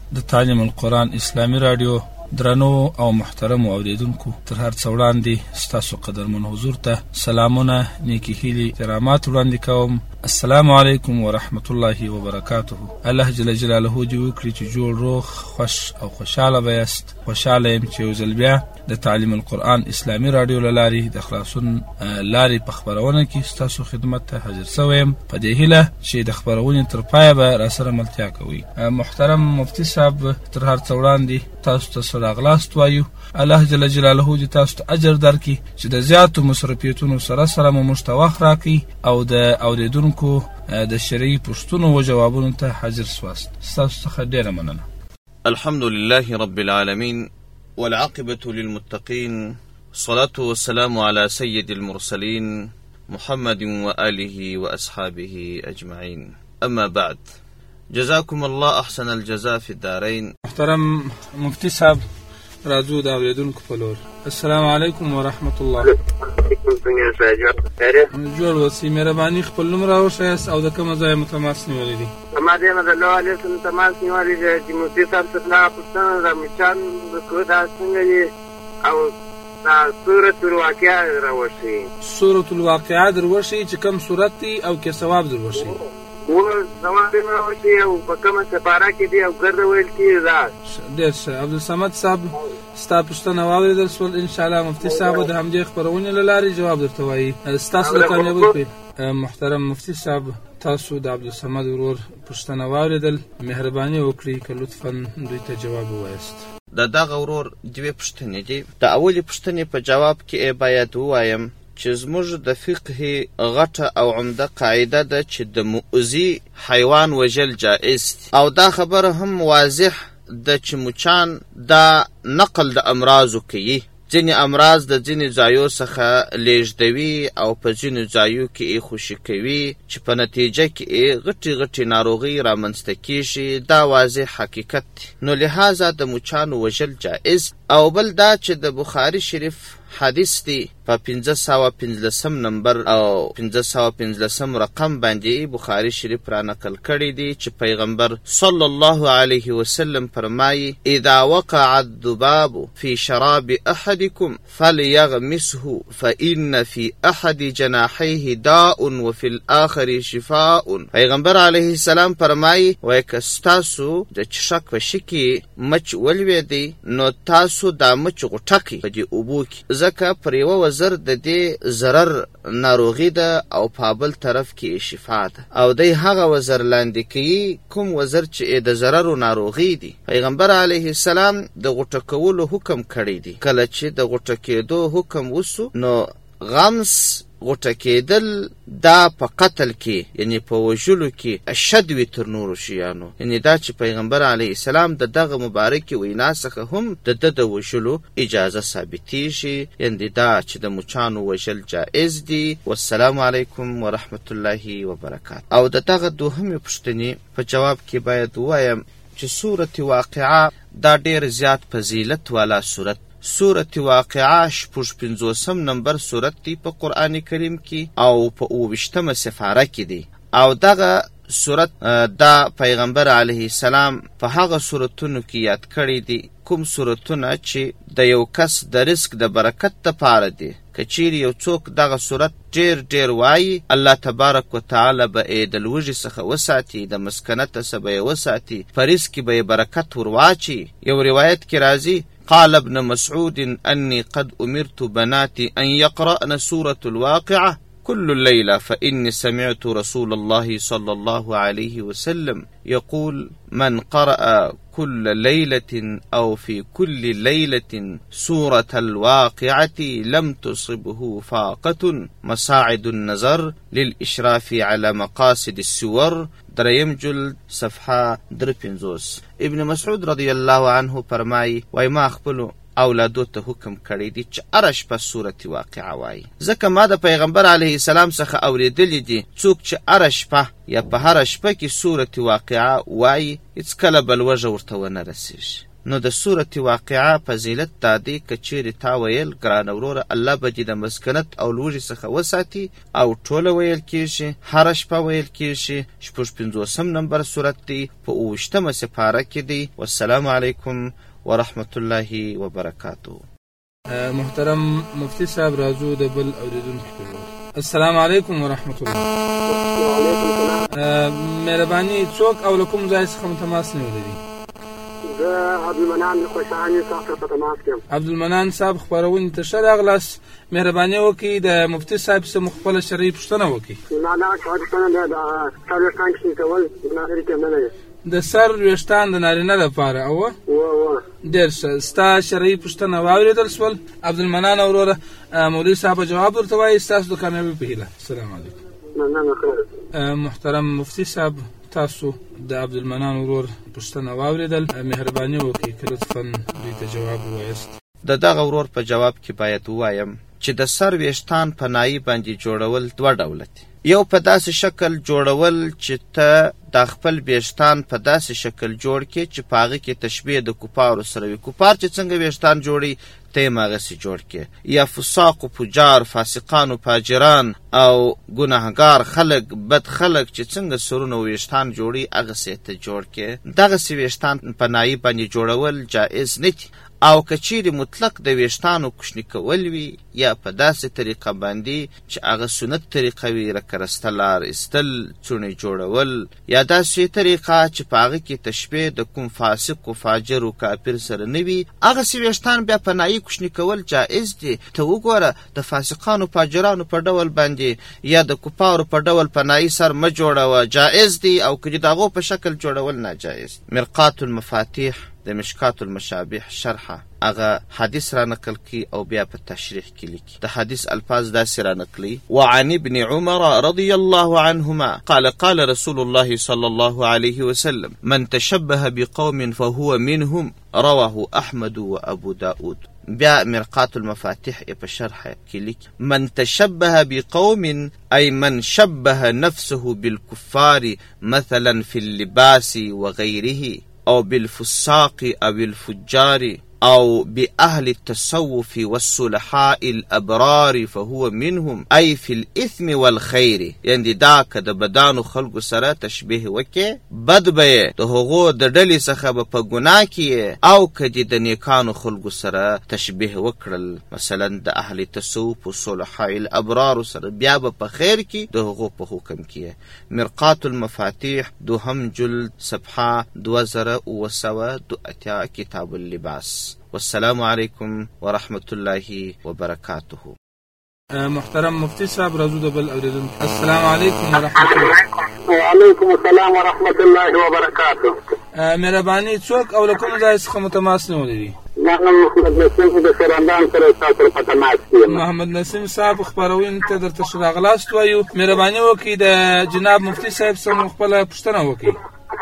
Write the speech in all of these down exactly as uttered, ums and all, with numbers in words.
د تعلیم القرآن اسلامی رادیو درنو او محترم اوریدونکو، تر هر څه وړاندې ستاسو قدرمن حضور ته سلامونه، نیکی هیلې، احترامات وړاندې کوم. السلام علیکم ورحمت الله وبرکاته. الله جل جلاله دې وکړي چې جوړ، روغ، خوش او خوشاله بیاست. خوشاله یم چې یو ځل بیا د تعلیم القرآن اسلامی رادیو له لارې د خلاصون لارې په خپرونه کې ستاسو خدمت ته حاضر شوی یم، په دې هیله چې د خپرونې تر پایه به راسره ملتیا کوئ. محترم مفتي صاحب، تر هر څه وړاندې تاسو ته راغلاست وایو. الله جل جلاله دې تاسو ته اجر درکړي چې د زیاتو مصرفیتونو سره سره مو موږ ته وخت راکړي او د اوریدونکو د شرعي پوښتنو او جوابونو ته حاضر سواست. ستاسو څخه ډېره مننه. الحمد لله رب العالمين والعاقبة للمتقين، الصلاة والسلام على سيد المرسلين محمد وآله وأصحابه أجمعين. أما بعد، جزاكم الله أحسن الجزاء في الدارين. محترم مفتي صاحب، راځو د اوریدونکو په لور. السلام علیکم ورحمت الله. جوړ اوسئ، مهرباني خپل نوم راوښیاست او د کومه ځایه مو تماس نیولی دی؟ ما دې نه د الله علیه وسلم تماس نیولی دی چې مفتي صاحب څخه پوښتنه دا مچان د دا څنګه دي او دا سورة الواقعه راوښي. سورة الواقعه دروښي چې کوم سورت دی او کې ثواب دروښي؟ ول ثواب یې راوښي او په کومه سپاره کې دی او ګرده ویل کېږي. دا ډېر ښه. عبدالصمد صاحب، ستا پوښتنه واورېدل شول. انشاءالله مفتي صاحب د همدې خپرونې له لارې جواب درته وایي. ستاسو د کامیابۍ په محترم مفتي صاحب، تاسو د عبدالصمد ورور پوښتنه واورېدل، مهرباني وکړئ که لطفا دوی ته جواب ووایاست. د دغه ورور دوې پوښتنې دي. د اولې پوښتنې په جواب کې باید ووایم چې زموږ د فقه غټه او عمده قاعده ده چې د مؤذي حیوان وژل جائز دي، او دا خبره هم واضح ده چې مچان دا نقل د امراضو کوي. ځینې امراض د ځینې ځایو څخه لیږدوي او په ځینو ځایو کې یې خوشي کوي چې په نتیجه کې یې غټې غټې ناروغۍ رامنځته کېږي. دا واضح حقیقت دی. نو لحاظه د مچانو وژل جائز. او بل دا چې د بخاري شریف حدیث دی په پنځه سوه پنځلسم نمبر او پنځه سوه پنځلسم رقم باندې بخاري شریف را نقل کړی دی چې پیغمبر صلی الله علیه وسلم فرمایي: اذا وقع الذباب في شراب احدكم فليغمسه فإن في احد جناحيه داء وفي الاخر شفاء. پیغمبر علیه السلام فرمایي وای که ستاسو د چشک په شکي مچ ولوېدی نو تاسو دا مچ غټکئ په دې اوبو کې، ځکه پر یوه وزر د دې ضرر ناروغي ده او په بل طرف کې شفا ده، او دی هغه وزر لاندې کوي کوم وزر چې د ضرر ناروغي دي. پیغمبر علیه السلام د غوټه کولو حکم کړی دی. کله چې د غوټه کېدو حکم وسو نو غمس غوټه کېدل دا په قتل کې یعنی په وژلو کې اشد وي تر نورو شیانو. یعنی دا چې پیغمبر علیه السلام د دغه مبارکې وینا څخه هم د ده د وژلو اجازه ثابتېږي. یعنی دا چې د مچانو وژل جائز دي. والسلام علیکم ورحمت الله وبرکاته. او د دغه دوهمې پوښتنې په جواب کې باید ووایم چې سورة واقعه دا ډېر زیات فضیلت والا سورت. سورة واقعه شپږ پنځوسم نمبر سورت دی په قرآن کریم کې او په اوویشتمه سپاره کې دی. او دغه سورت دا پیغمبر علیه السلام په هغه سورتونو کې یاد کړی دی کوم سورتونه چې د یو کس د رزق د برکت دپاره دی. که چیرې یو څوک دغه سورت ډېر ډېر وایي، الله تبارک وتعالی به یې د لوږې څخه وساتي، د مسکنته څخه به یې وساتي، په رزق کې به یې برکت ورواچي. یو روایت کې راځي: قال ابن مسعود أني قد أمرت بناتي أن يقرأن سورة الواقعة كل الليلة فإني سمعت رسول الله صلى الله عليه وسلم يقول: من قرأ كل ليلة أو في كل ليلة سورة الواقعة لم تصبه فاقة مساعد النظر للإشراف على مقاصد السور. دریم جلد صفحه در پنځوس. ابن مسعود رضی الله عنه فرمایي وای ما خپلو اولادو ته حکم کړی دی چې هره شپه سورة واقعه وایي، ځکه ما د پیغمبر علیه السلام څخه اورېدلی دي څوک چې هره شپه یا په هره شپه کې سورة واقعه وایي هېڅکله به لوږه ورته ونه رسېږي. نو د سورة واقعه فضیلت دا دی که چیرې تا ویل ګرانه وروره الله به دې د مسکنت او لوږې څخه وساتي او ټوله ویل کېږي، هره شپه ویل کېږي. شپږ پنځوسم نمبر سورت دی، په اوویشتمه سپاره کې دی. والسلام علیکم ورحمت الله وبرکاته. محترم مفتی صاحب راځو د بل اوریدونکي په. السلام علیکم ورحمت الله. وعلیکم السلام. مهرباني څوک او له کوم ځای څخه تماس نیولی دی؟ زه عبدالمنان خوشحاني تاسو ته تماس کوم. عبدالمنان صاحب خپرونې ته ښه راغلاست. مهرباني وکړئ د مفتي صاحب څخه مو خپله شرعي پوښتنه وکړئ. ما دا پوښتنه ده د سر ویښتان کښې کول نارینه کې نه دی. د سر ویښتان د نارینه لپاره اوه و ډېر ښه. ستا شرعي پوښتنه واورېدل شول عبدالمنان وروره. مولوي صاحب جواب درته وایي ستاسو د کامیابۍ په هیله. السلام علیکم. مننه ښه. محترم مفتي صاحب تاسو د عبدالمنان ورور پوښتنه واورېدل. مهرباني وکړئ که لطفا دوی ته جواب ووایاست. د دغه ورور په جواب کې باید ووایم چې د سر ویښتان په نایي باندې جوړول دوه ډوله دي. یو په داسې شکل جوړول چې ته د خپل ویښتان په داسې شکل جوړ کې چې په هغه کې تشبیه د کفارو سره وي. کفار چې څنګه ویښتان جوړي ته یې هماغسې جوړ کې. یا فساق و فجار، فاسقان و فاجران او ګناهګار خلک، بد خلک چې څنګه سرونه و ویښتان جوړي هغسې ته جوړ کې. دغسې ویښتان په نایي باندې جوړول جایز نه دي. او که چیرې مطلق د ویښتانو کوچني کول وي یا په داسې طریقه باندې چې هغه سنت طریقه وي، لکه رستلار ایستل، څوڼې جوړول، یا داسې طریقه چې په هغه کې تشبیه د کوم فاسق و فاجر و کافر سره نه وي، هغسې ویښتان بیا په نایي کوچني کول جایز دي. ته وګوره د فاسقانو فاجرانو په ډول باندې یا د کفارو په ډول په نایي سر مه جوړوه، جایز دي. او که د هغو په شکل جوړول ناجایز. مرقات المفاتیح د مشکات المشابه شرحه هغه حدیث را نقل کی او بیا په تشریح کې لیکي. د حدیث الفاظ داسې را نقلي: وعن ابن عمر رضی الله عنهما قال قال رسول الله صلى الله عليه وسلم من تشبه بقوم فهو منهم رواه احمد وابو داود. بیا مرقات المفاتيح په شرح کې لیکي: من تشبه بقوم أي من شبه نفسه بالكفار مثلا في اللباس وغيره أو بالفساق أو الفجار أو بأهل التصوف والصلحاء الأبرار فهو منهم أي في الإثم والخير. يعني دا که د بدانو خلقو سره تشبیه وکې بد به د هغو د ډلې څخه به په ګناه کې او که د نیکانو خلقو سره تشبیه وکړل، مثلا د اهل تصوف و صلحاء الأبرار سره بیا به په خیر کې د هغو په حکم کې. مرقات المفاتيح دوهم جلد صفحه دوه زره اوه سوه دوه اتیا کتاب اللباس. والسلام علیکم ورحمت الله وبرکاته. محترم مفتی صاحب راځو د بل اوریدونکي. السلام علیکم ورحمت الله. وعلیکم السلام ورحمت الله وبرکاته. مهرباني څوک او له کوم ځای څخه متماس نیولی دي؟ محمد نسیم د سرندان سره تاسو په تماس کې. محمد نسیم صاحب خبرونه ته درته ښه راغلاست وایو. مهرباني وکړئ د جناب مفتی صاحب څخه خپله پوښتنه وکړئ.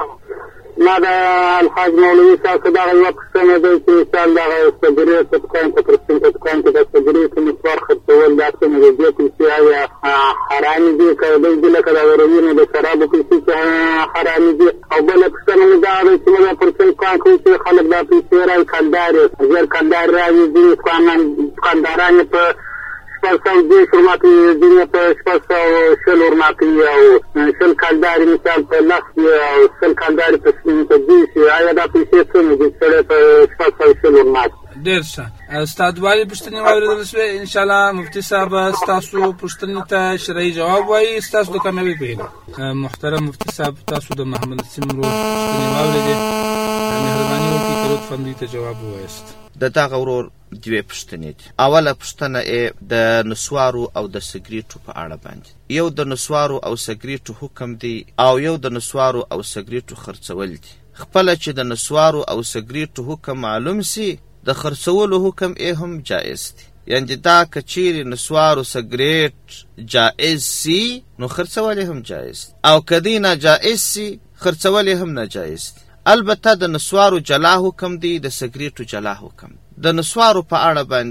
ما د الحاج مولوي صاحب دغه یوه پوښتنه ده چې انشاء دغه سګرېټ په دوکان کې پر سپین په دوکان کې د سګرېټو مسوار خرڅول دا څنګه د دې پیسې آیا حرامې دي که دوی دي لکه د هروینو د شرابو پیسې چې حرامې دي؟ او بله پوښتنه مې دا ده چې موږ پر سپین دوکان کوي چې خلک دا پیسې رایي کلدار یې ژر کلدار رایي ځینې دوکانداران یې په شپږ سوه دېرش ورماتوي، ځینې په شپږ سوه شل ورماتوي او شل کلدارې مثال په لس وي او شل کلدارې په دېرش وي. آیا دا پیسې څومره دي چې سړی په شپږ سوه شل ورماتوي؟ ډېر ښه. ستا دوالې پوښتنې واورېدل شوې. انشاءالله مفتي صاحب ستاسو پوښتنې ته شرعي جواب وایي. ستاسو د کامیابۍ په هیله. محترم مفتي صاحب تاسو د محمد نسیم ورور پوښتنې واورېدې. مهرباني وکړئ که لطفا دوی ته جواب ووایاست. د دغه ورور دوې پوښتنې دي. اوله پوښتنه یې د نسوارو او د سګریټو په اړه باندې. یو د نسوارو او سګریټو حکم دی او یو د نسوارو او سګریټو خرڅول دي. خپله چې د نسوارو او سګریټو حکم معلوم سي، د خرڅولو حکم یې هم جایز دی. یعنې دا که چیرې نسوارو سګریټ جایز سي نو خرڅول هم جایز دی، او که دی ناجایز سي خرڅول هم ناجایز دی. البته د نسوارو جلا حکم دی، د سګریټو جلا حکم. د نسوارو په اړه باندې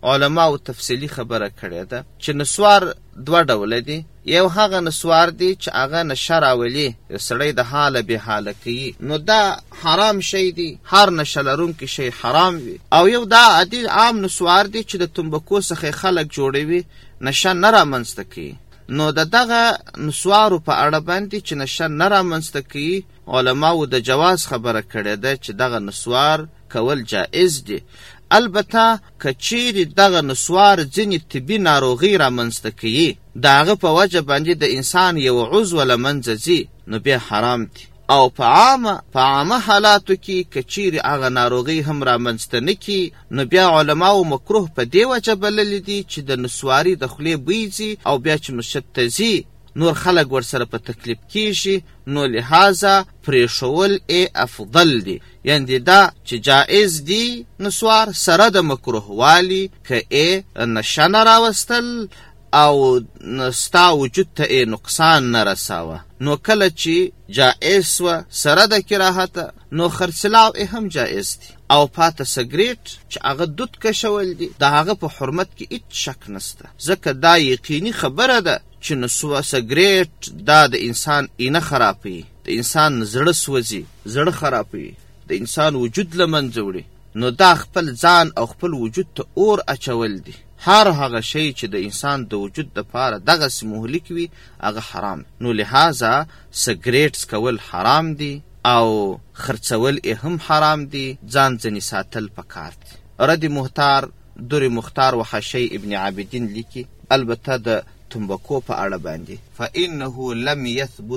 علماو تفصیلی خبره کړې ده چې نسوار دوه ډوله دي. یو هغه نسوار دی چې هغه نشه راولي، سړی د حاله بې حاله کوي، نو دا حرام شی دی، هر نشه لرونکی شی حرام وي. او یو دا عادي عام نسوار دی چې د تنباکو څخه خلک جوړوي، نشه نه رامنځته کوي. نو د دغه نسوارو په اړه باندې چې نشه نه رامنځته کوي، علماو د جواز خبره کړې ده چې دغه نسوار کول جائز دی. البته که چیرې دغه نسوار ځینې طبي ناروغي رامنځته کوي، د هغه په وجه باندې د انسان یو عضو له منځه ځي، نو بیا حرام دی. او په عامه په عامه حالاتو کې که چیرې هغه ناروغي هم رامنځته نه کي، نو بیا علماو مکروه په دې وجه بللی دي چې د نسواري د خولې بوی ځي او بیا چې مسجد ته ځي نور خلک ورسره په تکلیف کیږي، نو لحاظه پرېښول ای افضل دی. یعنې دا چې جائز دی نسوار سره د مکروه والی که ای نشه نه راوستل او ستا وجود ته ای نقصان نه رساوه. نو کله چې جائز سوه سره د کراهته، نو خرڅلاو ای هم جائز دی. او پاته سګریټ چې هغه دود کشول دی، د هغه په حرمت کې هیڅ شک نسته، ځکه دا یقیني خبره ده چې نسوه سګریټ دا د انسان اینه خرابوي، د انسان زړه سوځي، زړه خرابوي، د انسان وجود له منځه وړي. نو دا خپل ځان او خپل وجود ته اور اچول دی. هر هغه شی چې د انسان د وجود دپاره دغسې مهلک وي هغه حرام. نو لحاظه سګریټ څکول حرام دی او خرڅول یې هم حرام دی. ځان ځنې ساتل پکار دی. رد محتار در مختار و حشی ابن عابدین لیکي، البته د تنباکو په اړه باندې، فإنه لم يثبت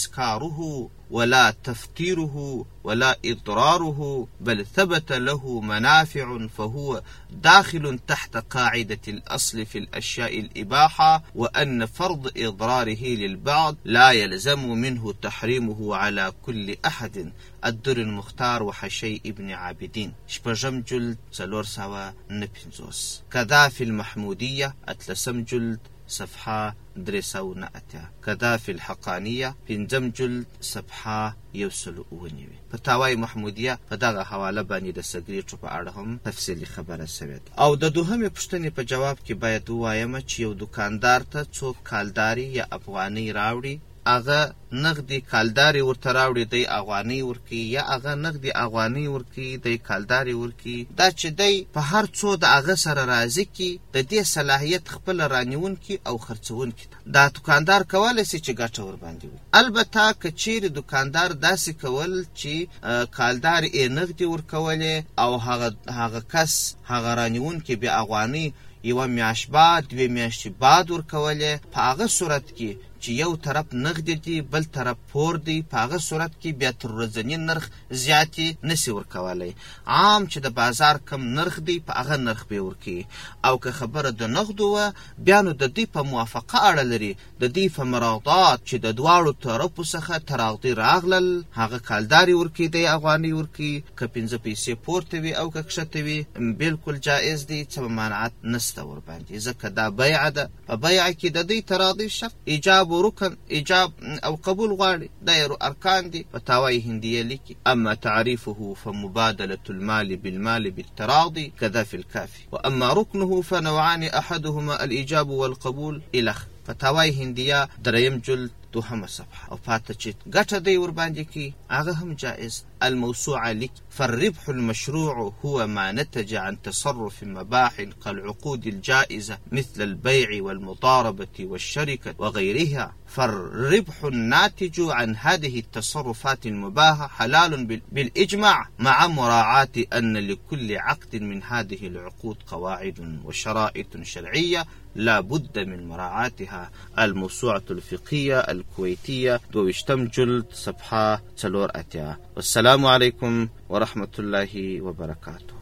اسكاره ولا تفتيره ولا إضراره بل ثبت له منافع، فهو داخل تحت قاعدة الأصل في الأشياء الإباحة، وأن فرض إضراره للبعض لا يلزم منه تحريمه على كل أحد. الدر المختار وحشي ابن عابدين شپږم جلد څلور سوه نه پنځوس. کذا في المحمودية اتلسم جلد صفحه درې سوه نه اتیا. کذا في الحقانیه پنځم جلد صفحه یو سل اوه نوي. فتاوای محمودیه په دغه حواله باندې د سګریټو په اړه هم تفصیلي خبره سوې ده. او د دوهمې پوښتنې په جواب کې باید ووایم چې یو دکاندار ته څوک کالداري یا افغانۍ راوړي، هغه نغدي کالداري ورته راوړي، دی افغانۍ ورکوي، یا هغه نغدي افغانۍ ورکوي دی کالداري ورکوي، دا چې دی په هر څو د هغه سره راضي کي، د دې صلاحیت خپله رانیونکي او خرڅونکي ته دا دکاندار کولی سي چې ګټه ورباندې وي. البته که چیرې دکاندار داسې کول چې کالدار یې نغدي ورکولې او هغه هغه کس هغه رانیونکي بیا افغانۍ یوه میاشت بعد دوې میاشتې بعد ورکولې، په هغه صورت کې چې یو طرف نغدي دی بل طرف پور دی، په هغه صورت کې بیا تر ورځني نرخ زیاتې نسی ورکولی. عام چې د بازار کم نرخ دی په هغه نرخ به ورکوي. او که خبره د نغدو وه بیا نو د دوی په موافقه اړه لري، د دوی په مراودات چې د دواړو طرفو څخه تراغدي راغلل، هغه کالداري ورکوي دی افغانۍ ورکوي، که پنځه پیسې پورته وي او که کښته وي بلکل جایز دی، څه ممانعت نسته ورباندې، ځکه دا بیعه ده. په بیعه کې د دوی تراغدي شرط ایجاب و رکن، ایجاب او قبول غواړي، دا یې ارکان دي. فتاوای هندیه لیکي، اما تعریفه فمبادله المال بالمال بالتراضي كذا في الكافي، واما ركنه فنوعان احدهما الايجاب والقبول الخ. فتاوای هندیه دریم جلد دوهمه صفحه. او پاته چې ګټه دی ورباندې کی هغه هم جائز. الموسوعه لك، فالربح المشروع هو ما نتج عن تصرف مباح كالعقود الجائزة مثل البيع والمضاربة والشركة وغيرها، فالربح الناتج عن هذه التصرفات المباحة حلال بالإجماع، مع مراعاة أن لكل عقد من هذه العقود قواعد وشرائط شرعية لا بد من مراعاتها. الموسوعة الفقهية الكويتية دوشتم جلد صفحة څلور اتیا. والسلام علیکم ورحمة الله وبرکاته.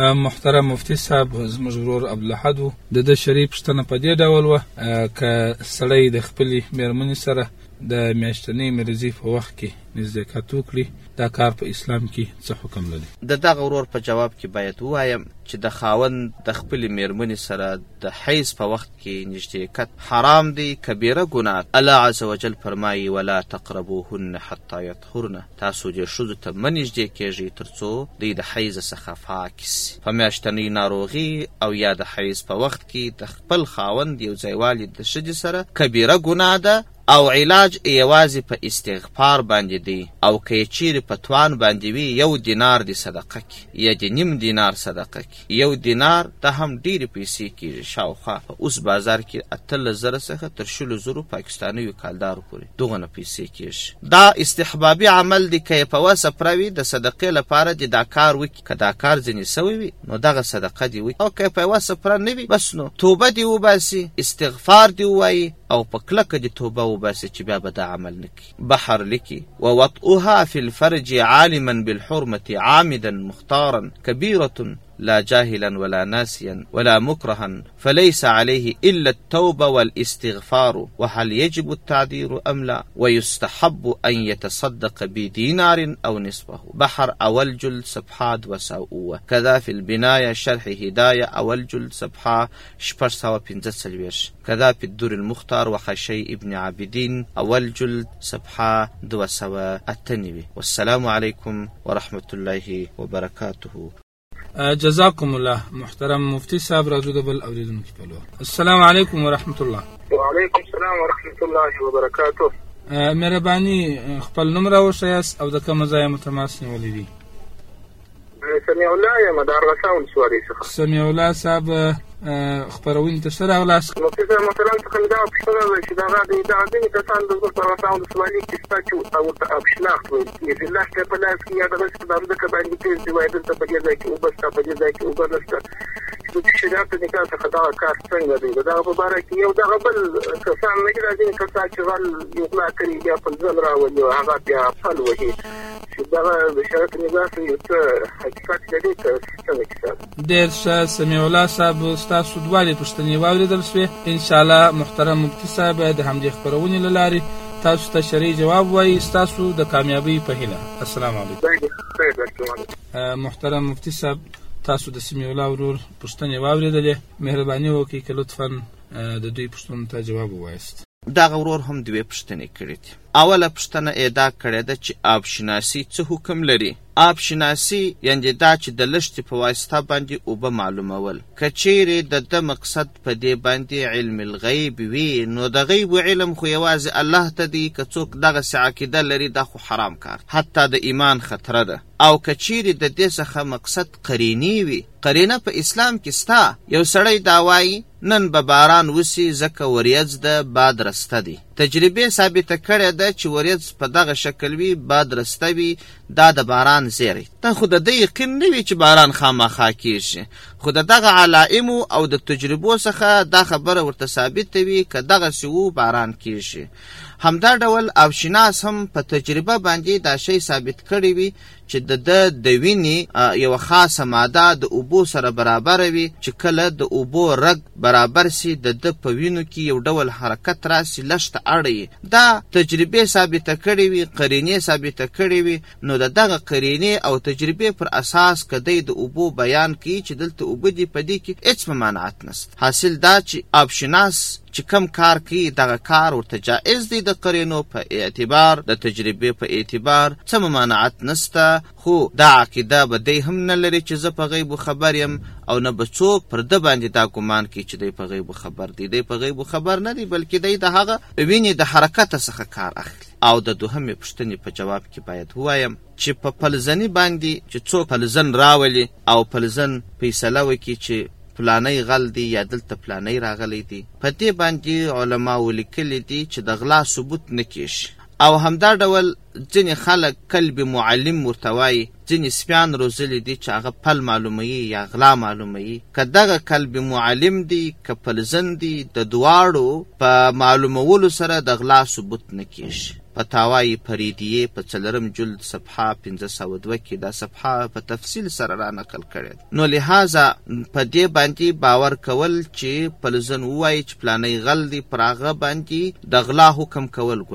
محترم مفتی صاحب، زموږ ورور عبدالاحد د د شریف پوښتنه په دې ډول وه، که سړی د خپلې مېرمنې سره د میاشتنۍ مریضۍ په وخت کې نزدېکت وکړي، دا کار په اسلام کې څه حکم لري؟ د دغه ورور په جواب کې باید ووایم چې د خاوند د خپلې میرمنې سره د حیض په وخت کې نږدېکت حرام دی، کبیره ګناه. الله عز وجل فرمایي ولا تقربوهن حتی یطهرن، تاسو دې ښځو ته مه نږدې کېږئ تر څو دوی د حیض څخه پاکې سي. په میاشتنۍ ناروغي او یا د حیض په وخت کې د خپل خاوند یو ځایوالي د ښځې سره کبیره ګناه ده او علاج یوازې په استغفار باندې دی، او که یې چیرې په توان باندې وي یو دینار دی صدقه کی یا د نیم دینار صدقه کی. یو دینار ته هم ډېرې پیسې کېږي، شاوخوا په اوس بازار کې اتلس زره څخه تر شلو زرو پاکستانیو کالدارو پورې دغونه پیسې کېږي. دا استحبابي عمل دی، که یې په وسه پوره وي د صدقې لپاره دې دا کار وکړي. که دا کار ځینې سوی وي نو دغه صدقه دې وکړي، او که یې په وسه پوره نه وي بس نو توبه دې وباسي، استغفار دې ووایي او په کلکه دې توبه وباسي چې بیا به دا عمل نکړي. بحر لیکي ووطئها فی الفرج عالما بالحرمة عامدا مختارا كبيرة لا جاهلا ولا ناسيا ولا مكرها فليس عليه إلا التوبة والاستغفار. وهل يجب التعذير أم لا؟ ويستحب أن يتصدق بدينار أو نصفه. بحر أول جلد صفحة وساوة. كذا في البناية شرح هداية أول جلد صفحة شبر سوا بنزت سلويش. كذا في الدور المختار وخشي ابن عابدين أول جلد صفحة دو سوا التنبي. والسلام عليكم ورحمة الله وبركاته. جزاكم الله. محترم مفتي صاحب راځو د بل اوریدونکو په لور. السلام علیکم ورحمت الله. وعلیکم السلام ورحمت الله وبرکاته. مهرباني خپل نوم راوښیاست او د کوم ځای متماس نیولې دي؟ سمیع الله یم د ارغسان ولسوالۍ څخه. سمیع الله صاحب خپرونې ته ښه راغلاست. مفتي صاحب محترم څخه مې دا پوښتنه ده چې دغه د ځینې کسان د ارغسان ولسوالۍ کې شته چې ورته ابشناخت ویل کېږي، لاس ته په لاس کې یا دغسې په ځمکه باندې تېز وایي دلته په دې ځای کې اوبه شته، په دې ځای کې اوبه نشته. د شریعت د نکاح څخه دغه کار څنګه دی؟ د دغه په باره کې یو دغه بل کسان نه دي، دا ځینې کسان چې غل یو غلا کړي بیا په ځل راولي او هغه بیا پل وهي چې دغه د شریعت د نکاح یو څه حقیقت لري که څنګه کیسه؟ ډېر ښه سمیع الله صاحب، ستاسو دوالې پوښتنې واورېدل شوې. انشاءالله محترم مفتي صاحب د همدې خپرونې له لارې تاسو ته شرعي جواب وایي، ستاسو د کامیابۍ په هیله. السلام علیکم. محترم مفتي صاحب، تاسو د سمیع الله ورور پوښتنې واورېدلې، مهرباني وکړئ که لطفا د دوی پوښتنو ته جواب ووایاست. دغه ورور هم دوې پوښتنې کړې دي. اوله پوښتنه یې دا کړې ده چې آبشناسي څه حکم لري؟ آبشناسي یعنې دا چې د لښتې په واسطه باندې اوبه معلومول. که چیرې د ده مقصد په دې باندې علم الغیب وي نو د غیب علم خو یوازې الله ته دی. که څوک دغسې عقیده لري دا خو حرام کار، حتی د ایمان خطره ده. او که چیرې د دې څخه مقصد قرینې وي، قرینه په اسلام کې سته. یو سړی دا وایي نن به باران وسي ځکه وریځ ده، باد رسته دی. تجربې ثابته کړې ده چې وریځ په دغه شکل وي، باد رسته وي، دا د باران زیری. دا خو د دې یقین نه وي چې باران خامخا کېږي، خو د دغه علائمو او د تجربو څخه دا خبره ورته ثابته وي که دغسې و باران کېږي. همدا ډول آبشناس هم په تجربه باندې دا شی ثابت کړی وي چې د ده د وینې یوه خاصه ماده د اوبو سره برابره وي، چې کله د اوبو رګ برابر سي د ده په وینو کې یو ډول حرکت راسي، لښته اړوي. دا تجربې ثابته کړې وي، قرینې ثابته کړې وي. نو د دغه قرینې او تجربې پر اساس که دی د اوبو بیان کوي چې دلته اوبه دي، په دې کې هېڅ ممانعت نشته. حاصل دا چې آبشناس چې کم کار کوي دغه کار ورته جائز دی. د قرینو په اعتبار، د تجربې په اعتبار څه ممانعت نسته. خو دا عقیده به دی هم نه لري چې زه په غیبو خبر یم، او نه به څوک پر ده باندې دا ګمان کوي چې دی په غیبو خبر دی. دی په غیبو خبر نه دی، بلکې دی د هغه وینې د حرکته څخه کار اخلي. او د دوهمې پوښتنې په جواب کې باید ووایم چې په پلزني باندې چې څوک پلزن راولي او پلزن فیصله وکړي چې پلانی غل دی یا دلته پلانی راغلی دی، په دې باندې علماو لیکلي دي چې د غلا ثبوت نه کېږي. او همدا ډول ځینې خلک کلب معلم ورته وایي، ځینې سپیان روزلي دي چې هغه پل معلوموي یا غلا معلوموي. که دغه کلب معلم دی که پلزن دی، د دواړو په معلومولو سره د غلا ثبوت نه کېږي. فتاوای فریدیه په څلورم جلد صفحه پنځه سوه دوه کې دا صفحه په تفصیل سره را نقل کړې. نو لہذا په دې باندې باور کول چې پلزن وایي چې پلانې غل دی، پر هغه باندې د غلا حکم کول ګناه.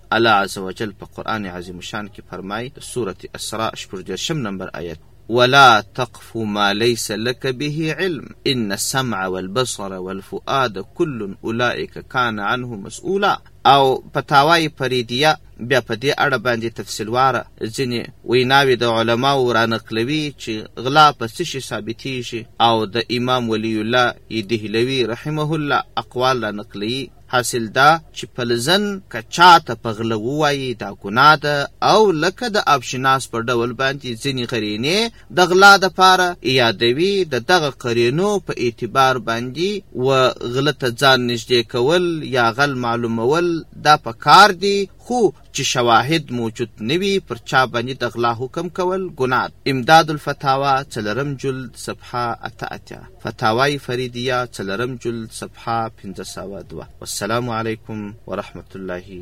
الله عز وجل په قرآن عظیم شان کې فرمای د سورة اسراء شپږ دېرشم نمبر آیت ولا تقف ما ليس لك به علم إن السمع والبصر والفؤاد كل أولئك كان عنه مسؤولا. او پتاوای فریدیه بیا په دې اړه باندې تفصیل واره ځینې ویناوې د علماو را نقلوي چې غلا په څه شي ثابتېږي او د امام ولی الله دهلوي رحمه الله اقوال را نقلوي. حاصل دا چې پلزن که چاته په غله ووایي دا ګناه ده او لکه د آبشناس په ډول باندې ځینې قرینې د غلا دپاره یادوي د دغه قرینو په اعتبار باندې و غله ته ځان نږدې کول یا غل معلومول دا په کار دی، خو چې شواهد موجود نوي پر چا باندې د غلا حکم کول ګناه. امداد الفتاوا څلرم جلد صفحه اته اتیا، فتاوای فریدیه څلرم جلد صفحه پنځه سوه دوه. والسلام علیکم ورحمة الله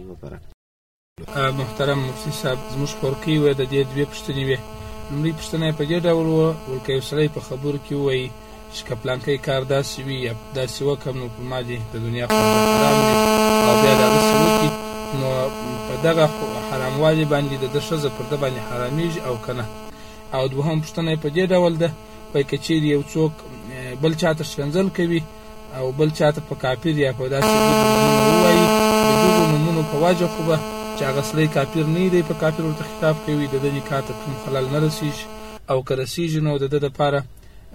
وبرکاته. محترم مفتی صاحب زموږ خورکۍ وه د دې دوې پوښتنې وې. لومړۍ پوښتنه یې په دې ډول وه ویل که یو سړی په خبرو کې ووایي چې که پلانکی کار داسې وي یا داسې وکړم نو په ما دې د دنیا خوند حرام دي او بیا د هغسې وکړي نو په دغه حراموالي باندې د ده ښځه پر ده باندې حرامېږي او که نه. او دوهم پوښتنه یې په دې ډول ده وایي که چیرې یو څوک بل چاته ښکنځل کوي او بل چاته په کافر یا په داسې نومونو ووایي د دغو نومونو په وجه خو به چې هغه سړی کافر نه دی په کافر ورته خطاب کوي د ده نکاح ته کوم خلل نه رسېږي او که رسېږي نو د ده دپاره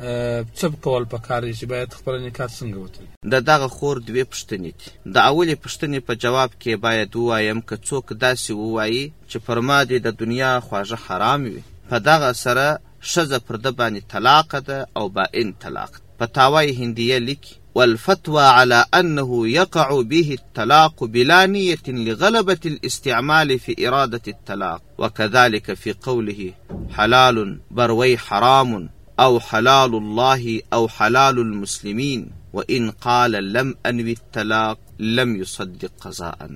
څه کول پکار دی چې باید خپله نکاح څنګه وتړي؟ د دغه خور دوې پوښتنې دي. د اولې پوښتنې په جواب کې باید ووایم که څوک داسې ووایي چې پر ما دې د دنیا خواږه حرام وي، په دغه سره ښځه پر ده باندې طلاقه ده او بائن طلاق ده. فتاوای هندیه لیکي والفتوى على أنه يقع به الطلاق بلا نية لغلبة الاستعمال في إرادة الطلاق، وكذلك في قوله حلال بروي حرام أو حلال الله أو حلال المسلمين وإن قال لم أنوي الطلاق لم يصدق قضاء.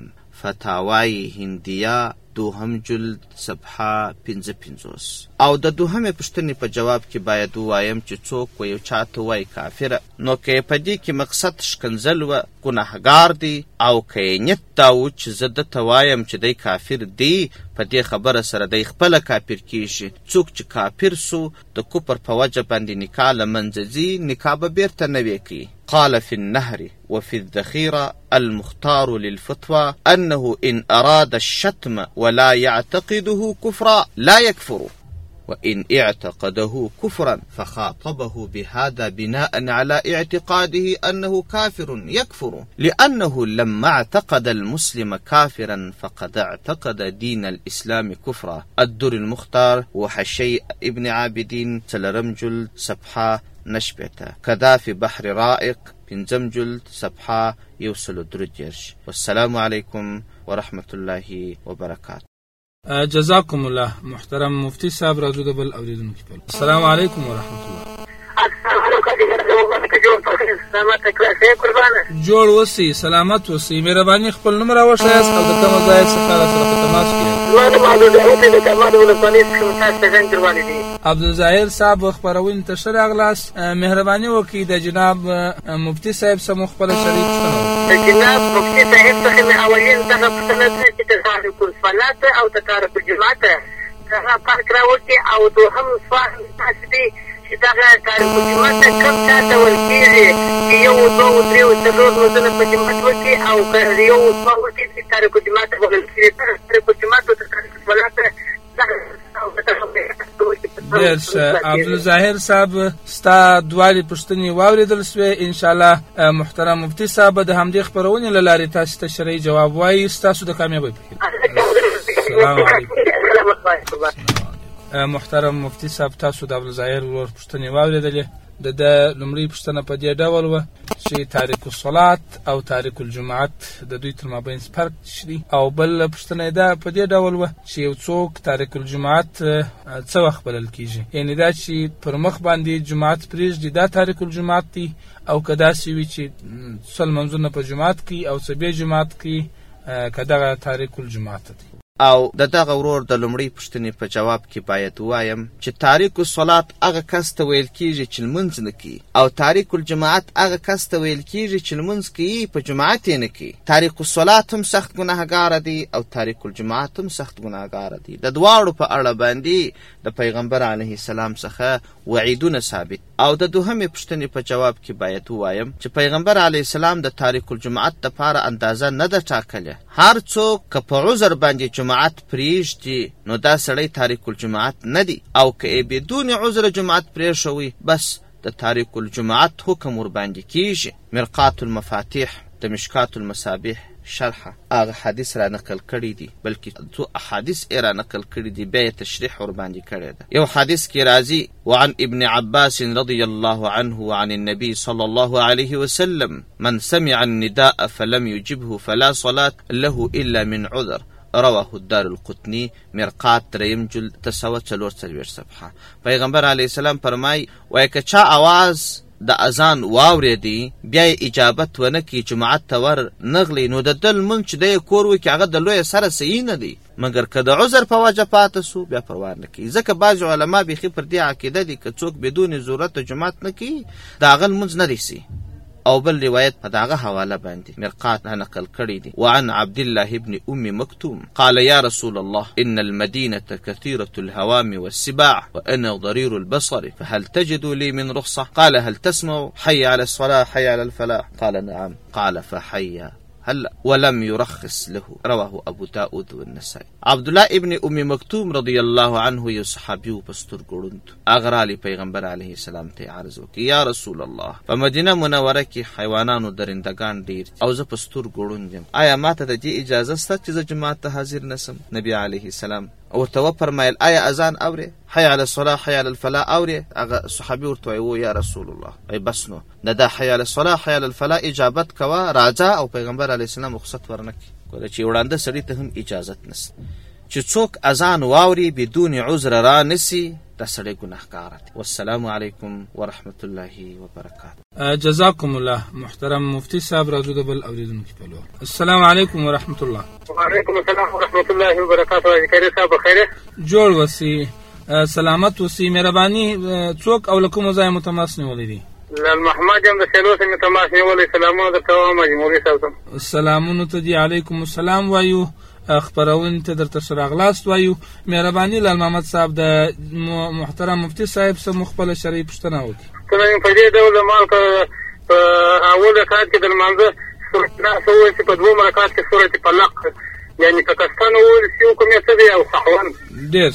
فتاوای هندیه دوهم جلد صفحه پنځه پنځوس. او د دوهمې پوښتنې په جواب کې باید ووایم چې څوک و یو چاته وایي کافره، نو که په دې کې مقصد ښکنځل وه ګناهګار دی، او که یې نیت دا و چې زه ده ته وایم چې دی کافر دی، په دې خبره سره دی خپله کافر کېږي. څوک چې کافر سو د کفر په وجه باندې نکاح له منځه ځي، نکاح به بېرته نوې کوي. قال في النهر وفي الذخيرة المختار للفتوى أنه إن أراد الشتم ولا يعتقده كفرا لا يكفر، وإن اعتقده كفرا فخاطبه بهذا بناء على اعتقاده أنه كافر يكفر، لأنه لما اعتقد المسلم كافرا فقد اعتقد دين الإسلام كفرا. الدر المختار وحشي ابن عابدين څلرم جلد صفحه نشبته، كذا في بحر رائق پنځم جلد صفحه یو سل درې دېرش. والسلام علیکم ورحمة الله وبرکاته. جزاکم الله. محترم مفتی صاحب راځو د بل اورېدونکي په السلام علیکم ورحمة الله. جوړ اوسئ، سلامت اوسئ. مهرباني خپل نوم راوښیاست او د کومه ځای څخه راسره په تماس کې عبدالظاهر صاحب خپرونې ته ښه راغلاست. مهرباني وکړئ د جناب مفتی صاحب څخه مو خپله شریک پوښتنه وکړه. د جناب مفتی صاحب څخه مې اولین دغه پوښتنه ده چې د تارک الصلاة او د تارک الجماعت هغه فرق راوکړي، او دوهم سوال داسې دی چې دغه تارک الجماعت کوم چا ته ویل کېږي چې یو دوه درې څلور ورځونه په جماعت وکړي، او که یو دوه وکړي چې تارک الجماعت ویل کېږي. تارک الجماعت او تارک الصلاة ډېر ښه. عبدالظاهر صاحب ستا دواړې پوښتنې واورېدل سوې. انشاءالله محترم مفتی صاحب د همدې خپرونې له لارې تاسو ته شرعي جواب وایي. ستاسو د کامیابۍ په هیله. السلام علیکم. محترم مفتی صاحب تاسو د عبدالظاهر ورور پوښتنې واورېدلې. د ده لومړۍ پوښتنه په دې ډول وه چې تارک الصلاة او تارک الجماعت د دوی تر مابین فرق شي، او بل پوښتنه یې دا په دې ډول وه چې یو څوک تارک الجماعت څه وخت بلل کېږي، یعنې دا چې پر مخ باندې جماعت پرېږدي دا تارک الجماعت دی، او که داسې وي چې څه لمونځونه په جماعت کوي او څه بې جماعت کوي که دغه تارک الجماعت دی. او د دغه ورور د لومړۍ پوښتنې په جواب کې باید ووایم چې تاریک الصلات هغه کس ته ویل کیږي چې لمونځ نه کوي، او تاریک الجماعت هغه کس ته ویل کیږي چې لمونځ کوي په جماعت یې نه کوي. تاریک الصلات هم سخت ګناهګاره دی او تاریک الجماعت هم سخت ګناهګاره دی. د دواړو په اړه باندې د پیغمبر علیه السلام څخه وعیدونه ثابت. او د دوهمې پوښتنې په جواب کې باید ووایم چې پیغمبر علیه السلام د تاریک الجماعت دپاره اندازه نه ده ټاکلې. هر څوک که په عذر باندې جماعت پرېږدي نو دا سړی تاریک الجماعت نه دی، او که بدون عذر جماعت پرېښوي بس د تاریک الجماعت حکم ورباندې کیږي. مرقات المفاتيح د مشکات المصابيح شرحه هغه حدیث را نقل کړی دی، بلکې څو احادیث یې را نقل کړي دي، بیا یې تشریح ورباندې کړی ده. یو حدیث کې راځي وعن ابن عباس رضی الله عنه وعن النبي صلى الله عليه وسلم من سمع النداء فلم يجبه فلا صلاة له إلا من عذر، رواه الدار القطني مرقات دریم جلد تسوه چلور څلوېښت صفحه. پیغمبر علیه السلام فرمای وایي که چا आवाज د اذان واورېدی بیا یې اجابت ونه کړي، جماعت ته ور نغلی، نو د ده لمونځ چې دی یې کور وکړي هغه د لویه سره صحیح نه دی، مګر که د عذر په وجه پاته سو بیا پروا نه کوي. ځکه بعضې علما بیخي پر دې عقیده دي که څوک بدون ضرورت جماعت نه کوي د هغه لمونځ نه دی صحیح. او بل روایت په دغه حواله باندې مرقات نقل کړی دی. وعن عبد الله ابن ام مكتوم قال يا رسول الله ان المدينه كثيره الهوام والسباع وانا ضرير البصر فهل تجد لي من رخصه؟ قال هل تسمع حي على الصلاه حي على الفلاح؟ قال نعم. قال فحي هلا ولم يرخص له، رواه ابو داود والنسائي. عبد الله ابن ام مكتوم رضی الله عنه یو صحابیو پستر ګړوند اغرالی پیغمبر علیه السلام ته عرض وکړ یا رسول الله په مدینه منوره کې حیوانانو درندگان ډیر او زه پستر ګړوند یم، آیا ماته د دې اجازه شته چې زه جماعت ته حاضر نسم؟ نبی علیه السلام ورته وفرمایل آیا اذان اورې؟ حي على الصلاه حي على الفلاح اورې؟ هغه صحابي ورته وایي یا رسول الله ای بس نو د دا حي على الصلاه حي على الفلاح اجابت کوه راځه. او پیغمبر علیه السلام رخصت ورنکړي، ګوره چې وړاندې سړي ته هم اجازت نشته. چې څوک اذان واوري بدون عذر را نسي دا سړی ګناهګار دی. والسلام علیکم ورحمت الله وبرکاته. جزاکم الله. محترم مفتی صاحب راځو د بل اوریدونکي په لور. السلام علیکم ورحمت الله. وعلیکم السلام ورحمت الله وبرکاته. خیر صاحب بخیر جوړ وسی سلامت وسی مهرباني. څوک او لکم ځای متماس نیولې دي؟ لال محمد یم د سلو سره متماس نیولې. سلامونه درته وایم مولوي صاحب. سلامونه ته دی. علیکم السلام وایو. خبرونه ته درته سره غلاست وایو. مهرباني لال محمد صاحب د محترم مفتی صاحب سره مخبل شرعي پوښتنه وکړي. کله په دې ډول مال کا په اول رکعت کې د لمانځه سورۃ ناس او چې په دوه رکعت کې سورۃ طلاق یعنی پاکستان ول سیو کومه څه دی او صحوان ډیر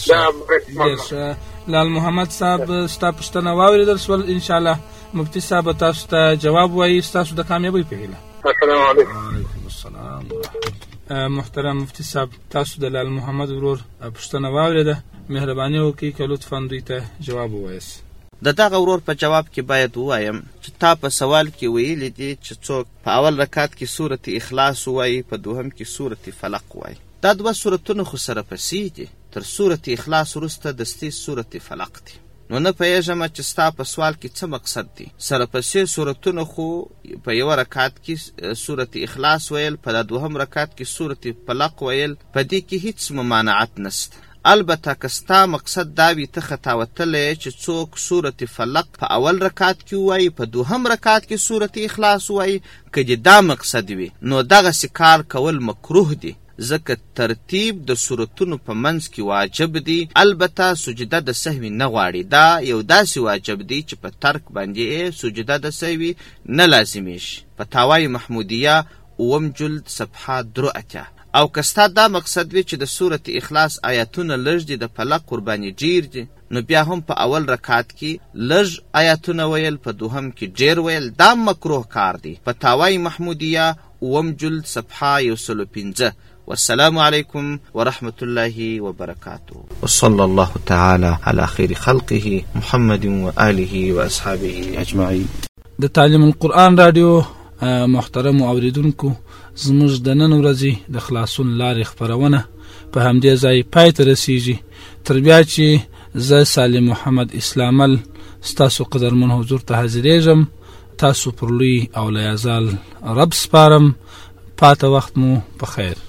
ډیر. لال محمد صاحب ستا پوښتنه واوریدل سول، ان شاء الله مفتی صاحب تاسو ته جواب وایي تاسو د کامیابی په هیله. السلام علیکم. وعلیکم السلام. محترم مفتی صاحب تاسو د لال محمد ورور پوښتنه واوریده، مهرباني وکړئ که لطفا دوی ته جواب ووایاست. د دغه ورور په جواب کې باید ووایم چې تا په سوال کې ویلي دي چې څوک په اول رکعت کې سورت اخلاص وایي، په دوهم کې سورت فلق وایي. دا دوه سورتونه خو سره پسې دي، تر سورت اخلاص وروسته دستي سورت فلق دي. نو نه پوهېږم چې ستا په سوال کې څه مقصد دی. سره پسې سورتونه خو په یوه رکعت کې سورت اخلاص ویل، په دوهم رکعت کې سورت فلق ویل، په دې کې هیڅ ممانعت نشته. البته که ستا مقصد دا وي ته خطا وتلی چې څوک سورت فلق په اول رکعت کې ووایي، په دوهم رکعت کې سورت اخلاص ووایي، که دې دا مقصد وي نو دغسې کار کول مکروه دی، ځکه ترتیب د سورتونو په منځ کې واجب دی. البته سجده د سهوي نه غواړي، دا یو داسې واجب دی چې په ترک باندې سجده د سهوي نه لازمیږي. فتاوای محمودیه اووم جلد صفحه درو اتیا. او که ستا دا مقصد وي چې د سورت اخلاص آیاتونه لږ دي، د فلق قرباني ډیر دي، نو بیا هم په اول رکعت کې لږ آیاتونه ویل، په دوهم کې ډیر ویل، دا مکروه کار دی. فتاوای محمودیه اووم جلد صفحه یو سلو پنځه. والسلام علیکم ورحمت الله وبرکاته. وصلى الله تعالى على خير خلقه محمد وآله وأصحابه أجمعين. د تعلیم القرآن رادیو محترم اوریدونکو، زموږ د نن ورځې د خلاصون لارې خپرونه په همدې ځای پای ته رسیږي. تر بیا چې زه سالم محمد اسلامل ستاسو قدرمن حضور ته حاضرېږم، تاسو پر لوی او لیازال رب سپارم. پاته وخت مو په خیر.